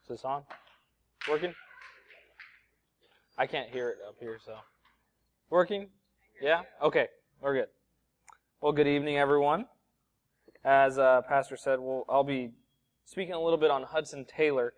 Is this on? Working? I can't hear it up here, so. Working? Yeah? Okay, we're good. Well, good evening, everyone. As Pastor said, I'll be speaking a little bit on Hudson Taylor.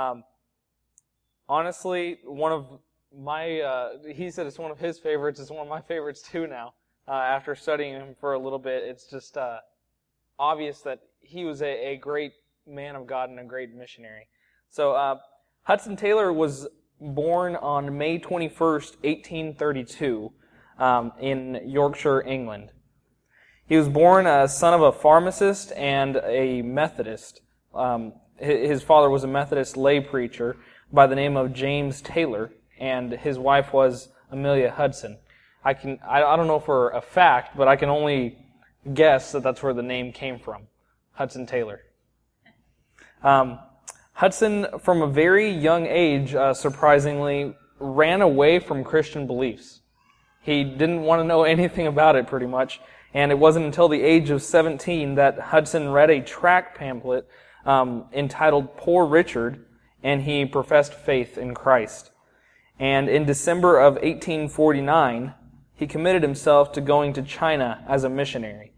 Honestly, one of my, he said it's one of his favorites. It's one of my favorites too now. After studying him for a little bit, it's just obvious that he was a great man of God and a great missionary. So Hudson Taylor was born on May 21st, 1832 in Yorkshire, England. He was born a son of a pharmacist and a Methodist. His father was a Methodist lay preacher by the name of James Taylor, and his wife was Amelia Hudson. I don't know for a fact, but I can only guess that that's where the name came from, Hudson Taylor. Hudson, from a very young age, surprisingly, ran away from Christian beliefs. He didn't want to know anything about it, pretty much, and it wasn't until the age of 17 that Hudson read a tract pamphlet entitled Poor Richard, and he professed faith in Christ. And in December of 1849, he committed himself to going to China as a missionary.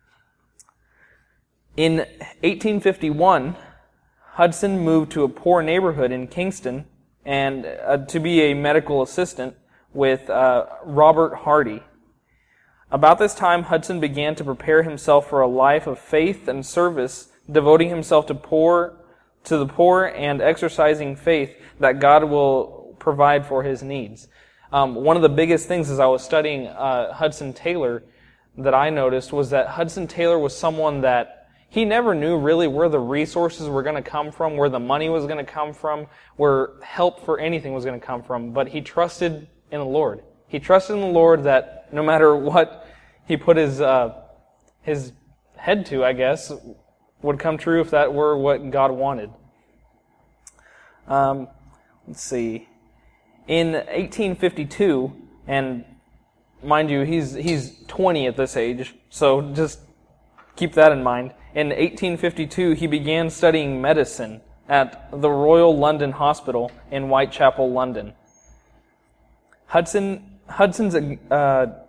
In 1851, Hudson moved to a poor neighborhood in Kingston and to be a medical assistant with Robert Hardy. About this time, Hudson began to prepare himself for a life of faith and service, devoting himself to the poor and exercising faith that God will provide for his needs. One of the biggest things as I was studying Hudson Taylor that I noticed was that Hudson Taylor was someone that he never knew really where the resources were going to come from, where the money was going to come from, where help for anything was going to come from, but he trusted in the Lord. He trusted in the Lord that no matter what he put his head to, I guess, would come true if that were what God wanted. Let's see. In 1852, and mind you, he's 20 at this age, so just keep that in mind. In 1852, he began studying medicine at the Royal London Hospital in Whitechapel, London. Hudson's had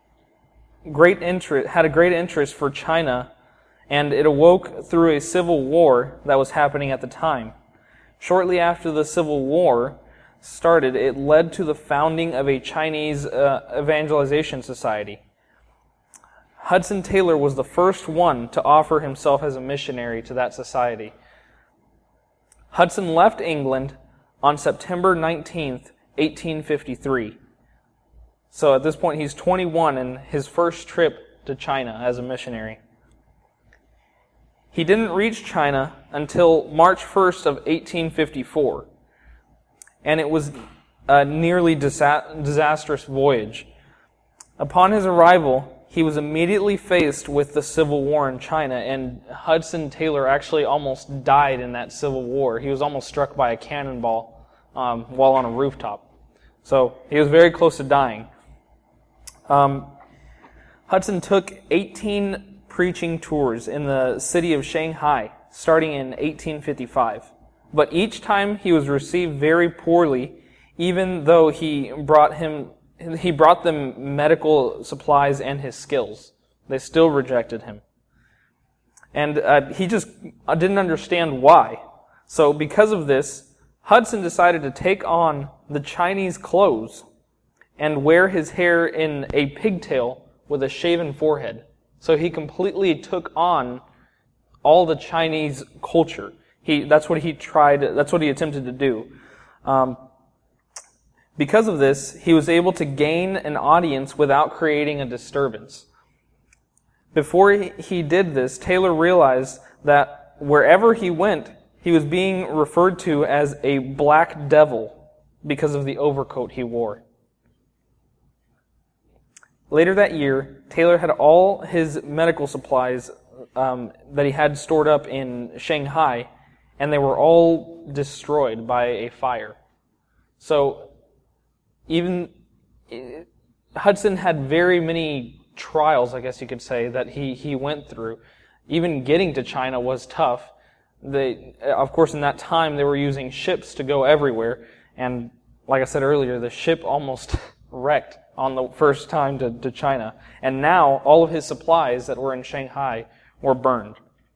a great interest for China, and it awoke through a civil war that was happening at the time. Shortly after the Civil War started, it led to the founding of a Chinese evangelization society. Hudson Taylor was the first one to offer himself as a missionary to that society. Hudson left England on September 19th, 1853. So at this point, he's 21 in his first trip to China as a missionary. He didn't reach China until March 1st of 1854, and it was a nearly disastrous voyage. Upon his arrival, he was immediately faced with the Civil War in China, and Hudson Taylor actually almost died in that Civil War. He was almost struck by a cannonball while on a rooftop. So he was very close to dying. Hudson took 18 preaching tours in the city of Shanghai, starting in 1855. But each time he was received very poorly, even though he brought them medical supplies and his skills. They still rejected him. And he just didn't understand why. So because of this, Hudson decided to take on the Chinese clothes and wear his hair in a pigtail with a shaven forehead. So he completely took on all the Chinese culture. That's what he attempted to do. Because of this, he was able to gain an audience without creating a disturbance. Before he did this, Taylor realized that wherever he went, he was being referred to as a black devil because of the overcoat he wore. Later that year, Taylor had all his medical supplies that he had stored up in Shanghai, and they were all destroyed by a fire. So Hudson had very many trials, I guess you could say, that he went through. Even getting to China was tough. Of course, in that time, they were using ships to go everywhere. And like I said earlier, the ship almost wrecked on the first time to China. And now, all of his supplies that were in Shanghai were burned.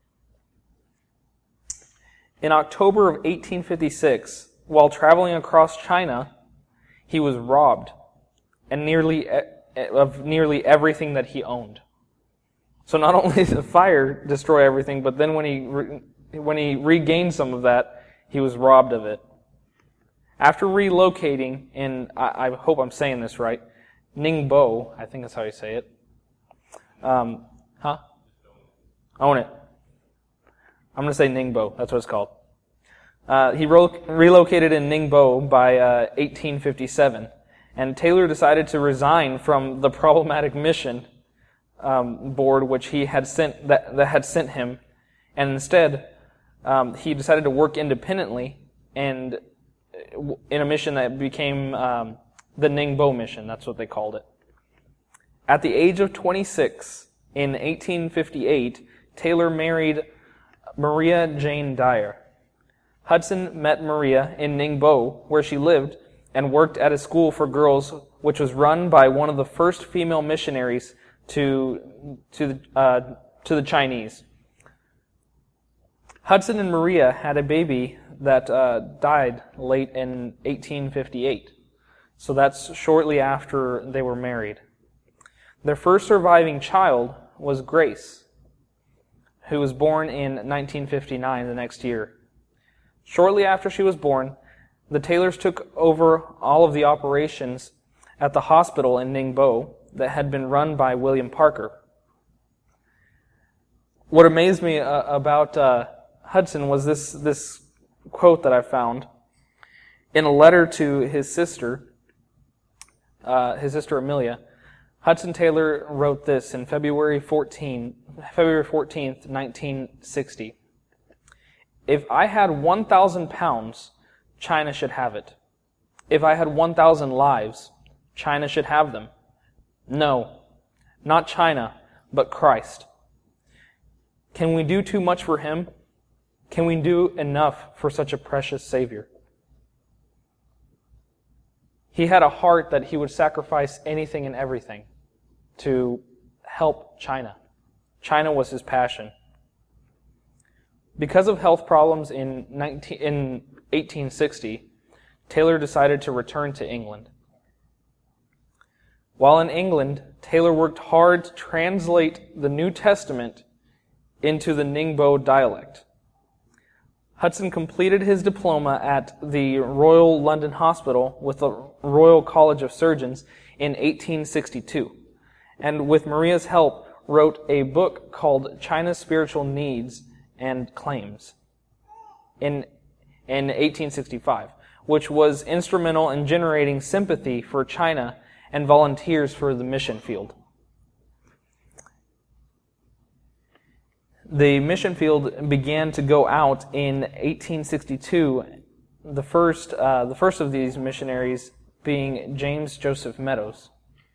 In October of 1856, while traveling across China, he was robbed of nearly everything that he owned. So not only did the fire destroy everything, but then when he regained some of that, he was robbed of it. After relocating in, I hope I'm saying this right, Ningbo, I think that's how you say it. Own it. I'm going to say Ningbo. That's what it's called. He relocated in Ningbo by 1857, and Taylor decided to resign from the problematic mission board which he had sent that had sent him, and instead he decided to work independently and in a mission that became the Ningbo mission. That's what they called it. At the age of 26, in 1858, Taylor married Maria Jane Dyer. Hudson met Maria in Ningbo, where she lived, and worked at a school for girls which was run by one of the first female missionaries to the Chinese. Hudson and Maria had a baby that died late in 1858. So that's shortly after they were married. Their first surviving child was Grace, who was born in 1959, the next year. Shortly after she was born, the Taylors took over all of the operations at the hospital in Ningbo that had been run by William Parker. What amazed me about Hudson was this quote that I found in a letter to his sister Amelia. Hudson Taylor wrote this in February 14th, 1960. If I had 1,000 pounds, China should have it. If I had 1,000 lives, China should have them. No, not China, but Christ. Can we do too much for Him? Can we do enough for such a precious Savior? He had a heart that he would sacrifice anything and everything to help China. China was his passion. Because of health problems in 1860, Taylor decided to return to England. While in England, Taylor worked hard to translate the New Testament into the Ningbo dialect. Hudson completed his diploma at the Royal London Hospital with the Royal College of Surgeons in 1862, and with Maria's help wrote a book called China's Spiritual Needs and Claims in 1865, which was instrumental in generating sympathy for China and volunteers for the mission field. The mission field began to go out in 1862, the first of these missionaries being James Joseph Meadows.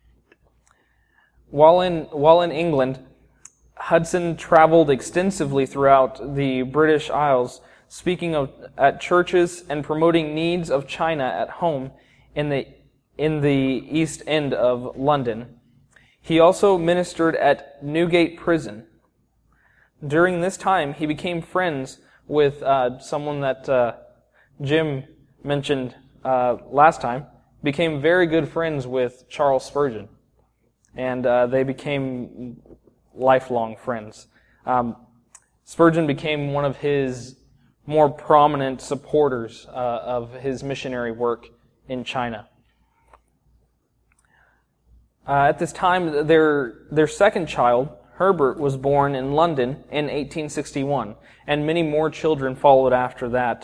While in England, Hudson traveled extensively throughout the British Isles, speaking at churches and promoting needs of China at home in the East End of London. He also ministered at Newgate Prison. During this time, he became friends with someone that Jim mentioned last time, became very good friends with Charles Spurgeon, and they became lifelong friends. Spurgeon became one of his more prominent supporters of his missionary work in China. At this time, their second child, Herbert, was born in London in 1861, and many more children followed after that.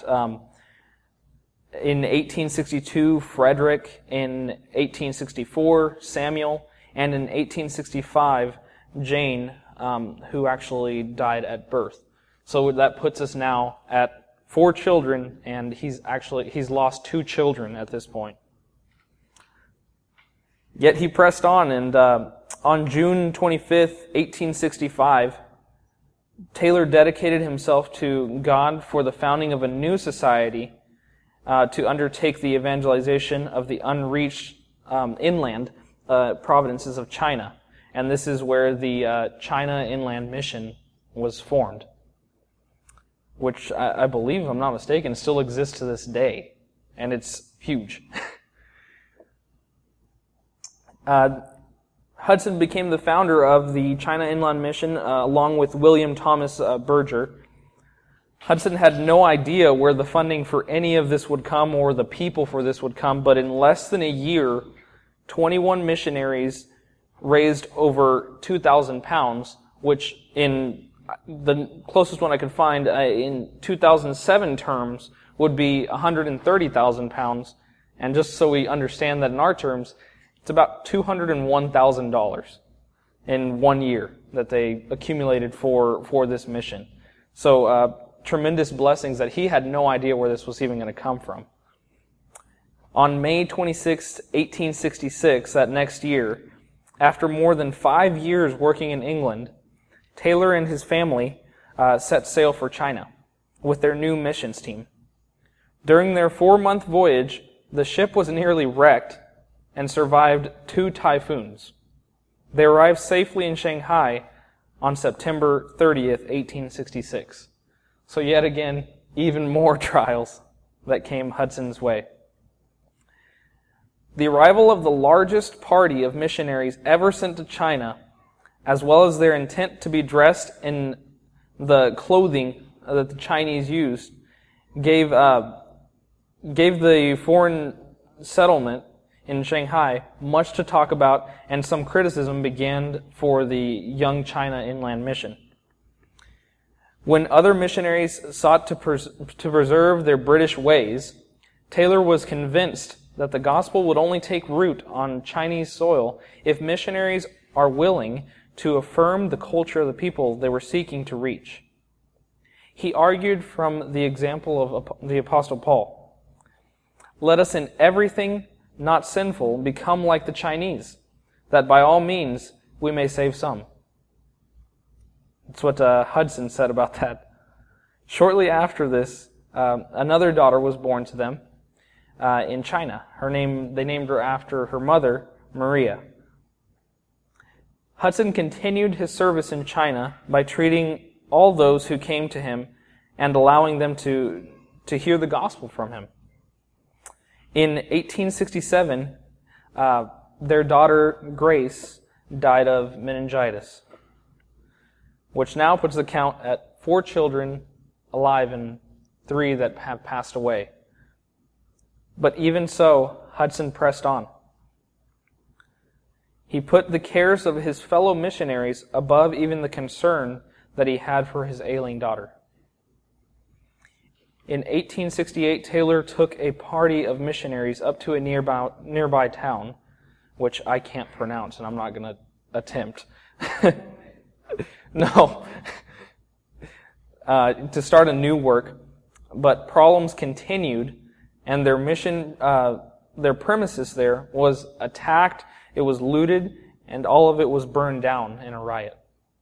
In 1862, Frederick, in 1864, Samuel, and in 1865, Jane, who actually died at birth. So that puts us now at 4 children, and he's lost 2 children at this point. Yet he pressed on, and on June 25th, 1865, Taylor dedicated himself to God for the founding of a new society to undertake the evangelization of the unreached inland provinces of China. And this is where the China Inland Mission was formed, which I believe, if I'm not mistaken, still exists to this day. And it's huge. Hudson became the founder of the China Inland Mission along with William Thomas Berger. Hudson had no idea where the funding for any of this would come or the people for this would come, but in less than a year, 21 missionaries raised over 2,000 pounds, which in the closest one I could find in 2007 terms would be 130,000 pounds. And just so we understand that in our terms, it's about $201,000 in 1 year that they accumulated for this mission. So tremendous blessings that he had no idea where this was even going to come from. On May 26, 1866, that next year, after more than 5 years working in England, Taylor and his family set sail for China with their new missions team. During their 4-month voyage, the ship was nearly wrecked and survived 2 typhoons. They arrived safely in Shanghai on September 30th, 1866. So yet again, even more trials that came Hudson's way. The arrival of the largest party of missionaries ever sent to China, as well as their intent to be dressed in the clothing that the Chinese used, gave the foreign settlement in Shanghai much to talk about, and some criticism began for the young China Inland Mission. When other missionaries sought to preserve their British ways, Taylor was convinced that the gospel would only take root on Chinese soil if missionaries are willing to affirm the culture of the people they were seeking to reach. He argued from the example of the Apostle Paul. Let us in everything not sinful become like the Chinese, that by all means we may save some. That's what Hudson said about that. Shortly after this, another daughter was born to them in China. They named her after her mother, Maria. Hudson continued his service in China by treating all those who came to him and allowing them to hear the gospel from him. In 1867, their daughter, Grace, died of meningitis, which now puts the count at 4 children alive and 3 that have passed away. But even so, Hudson pressed on. He put the cares of his fellow missionaries above even the concern that he had for his ailing daughter. In 1868, Taylor took a party of missionaries up to a nearby town, which I can't pronounce, and I'm not going to attempt. No. To start a new work, but problems continued, and their mission, their premises there was attacked, it was looted, and all of it was burned down in a riot.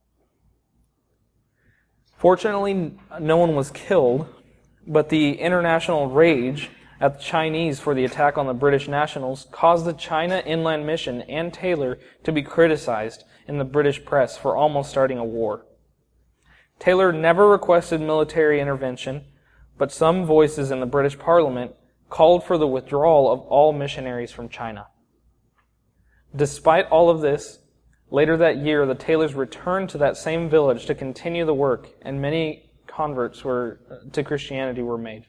Fortunately, no one was killed, but the international rage at the Chinese for the attack on the British nationals caused the China Inland Mission and Taylor to be criticized in the British press for almost starting a war. Taylor never requested military intervention, but some voices in the British Parliament called for the withdrawal of all missionaries from China. Despite all of this, later that year, the Taylors returned to that same village to continue the work, and many converts to Christianity were made.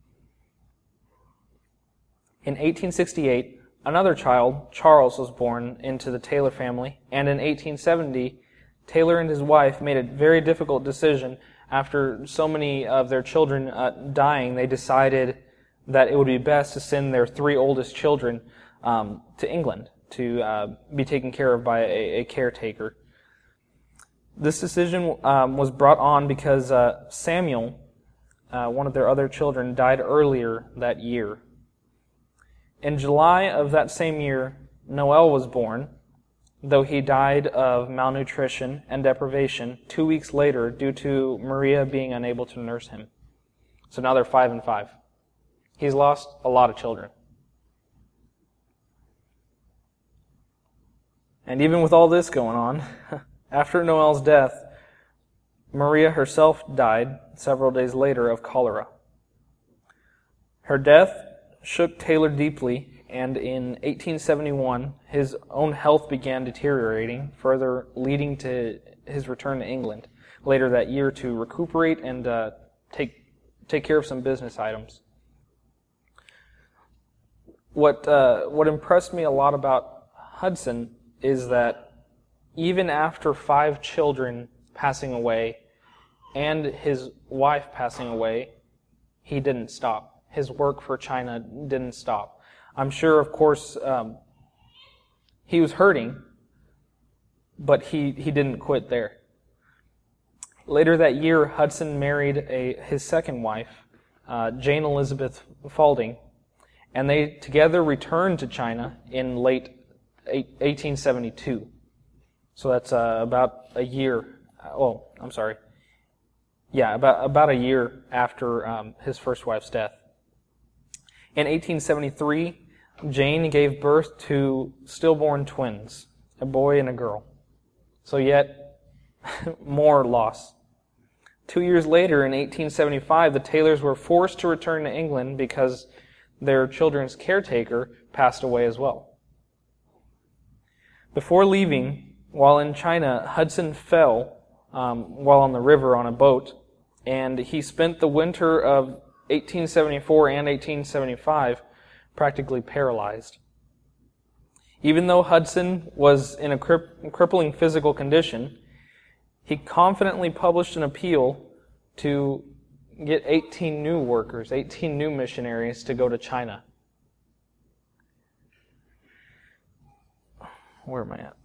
In 1868, another child, Charles, was born into the Taylor family, and in 1870, Taylor and his wife made a very difficult decision. After so many of their children dying, they decided that it would be best to send their 3 oldest children to England to be taken care of by a caretaker. This decision was brought on because Samuel, one of their other children, died earlier that year. In July of that same year, Noel was born, though he died of malnutrition and deprivation 2 weeks later due to Maria being unable to nurse him. So now they're 5 and 5. He's lost a lot of children. And even with all this going on, after Noel's death, Maria herself died several days later of cholera. Her death shook Taylor deeply, and in 1871, his own health began deteriorating, further leading to his return to England later that year to recuperate and take care of some business items. What impressed me a lot about Hudson is that even after 5 children passing away and his wife passing away, he didn't stop. His work for China didn't stop. I'm sure, of course, he was hurting, but he didn't quit there. Later that year, Hudson married his second wife, Jane Elizabeth Faulding, and they together returned to China in late 1872. So that's about a year. About a year after his first wife's death. In 1873, Jane gave birth to stillborn twins, a boy and a girl. So yet more loss. 2 years later, in 1875, the Taylors were forced to return to England because their children's caretaker passed away as well. Before leaving, while in China, Hudson fell while on the river on a boat, and he spent the winter of 1874 and 1875 practically paralyzed. Even though Hudson was in a crippling physical condition, he confidently published an appeal to get 18 new workers, 18 new missionaries to go to China. Where am I at?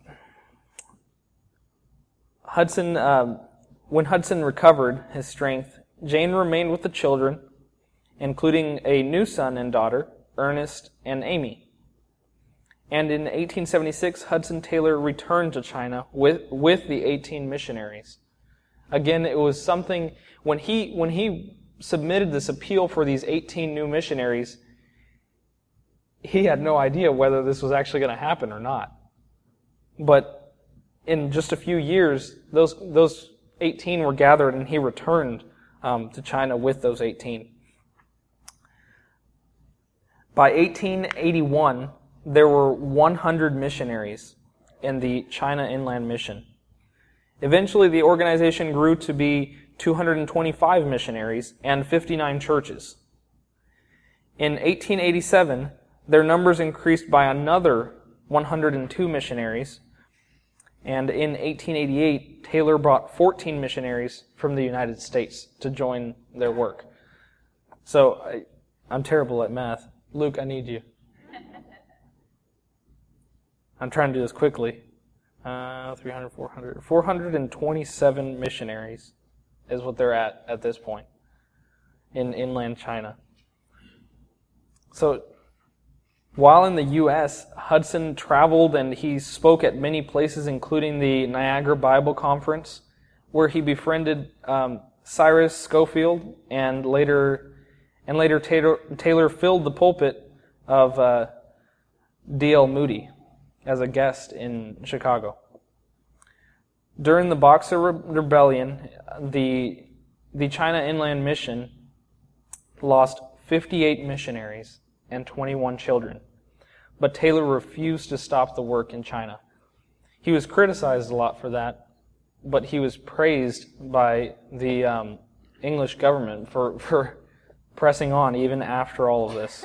When Hudson recovered his strength, Jane remained with the children, including a new son and daughter, Ernest and Amy. And in 1876, Hudson Taylor returned to China with the 18 missionaries. Again, it was something, when he submitted this appeal for these 18 new missionaries, he had no idea whether this was actually going to happen or not. But in just a few years, those 18 were gathered, and he returned to China with those 18. By 1881, there were 100 missionaries in the China Inland Mission. Eventually, the organization grew to be 225 missionaries and 59 churches. In 1887, their numbers increased by another 102 missionaries, and in 1888, Taylor brought 14 missionaries from the United States to join their work. So, I'm terrible at math. Luke, I need you. I'm trying to do this quickly. 300, 400. 427 missionaries is what they're at this point in inland China. So, while in the U.S., Hudson traveled and he spoke at many places, including the Niagara Bible Conference, where he befriended Cyrus Schofield, and later Taylor filled the pulpit of D.L. Moody as a guest in Chicago. During the Boxer Rebellion, the China Inland Mission lost 58 missionaries and 21 children, but Taylor refused to stop the work in China. He was criticized a lot for that, but he was praised by the English government for pressing on even after all of this.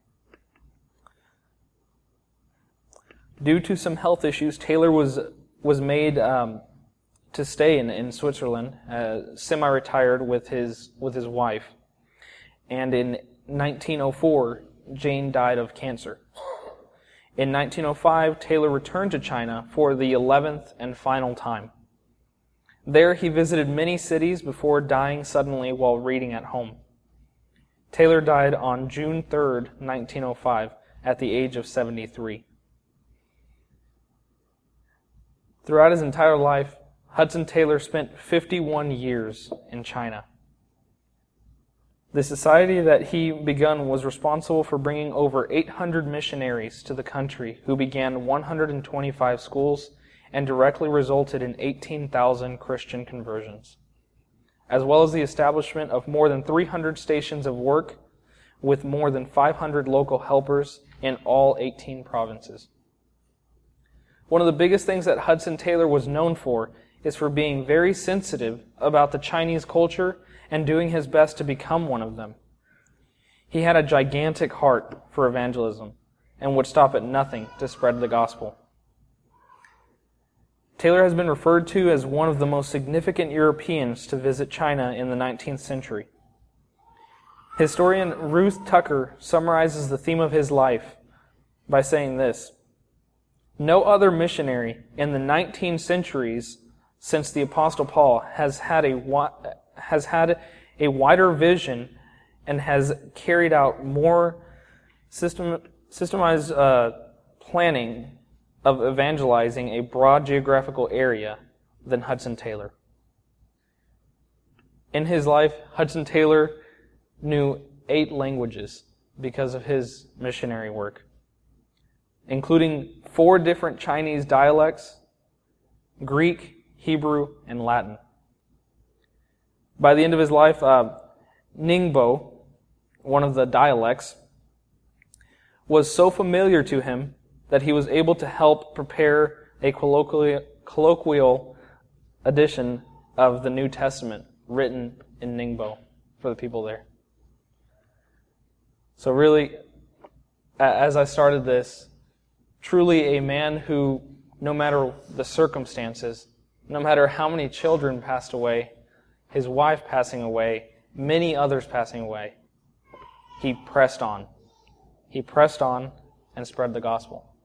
Due to some health issues, Taylor was made to stay in Switzerland, semi-retired with his wife. And in 1904, Jane died of cancer. In 1905, Taylor returned to China for the 11th and final time. There he visited many cities before dying suddenly while reading at home. Taylor died on June 3rd, 1905, at the age of 73. Throughout his entire life, Hudson Taylor spent 51 years in China. The society that he begun was responsible for bringing over 800 missionaries to the country who began 125 schools and directly resulted in 18,000 Christian conversions, as well as the establishment of more than 300 stations of work with more than 500 local helpers in all 18 provinces. One of the biggest things that Hudson Taylor was known for is for being very sensitive about the Chinese culture and doing his best to become one of them. He had a gigantic heart for evangelism and would stop at nothing to spread the gospel. Taylor has been referred to as one of the most significant Europeans to visit China in the 19th century. Historian Ruth Tucker summarizes the theme of his life by saying this: "No other missionary in the 19 centuries since the Apostle Paul has had a wider vision and has carried out more systemized planning of evangelizing a broad geographical area than Hudson Taylor." In his life, Hudson Taylor knew 8 languages because of his missionary work, including 4 different Chinese dialects, Greek, Hebrew, and Latin. By the end of his life, Ningbo, one of the dialects, was so familiar to him that he was able to help prepare a colloquial edition of the New Testament written in Ningbo for the people there. So really, as I started this, truly a man who, no matter the circumstances, no matter how many children passed away, his wife passing away, many others passing away, he pressed on. He pressed on and spread the gospel.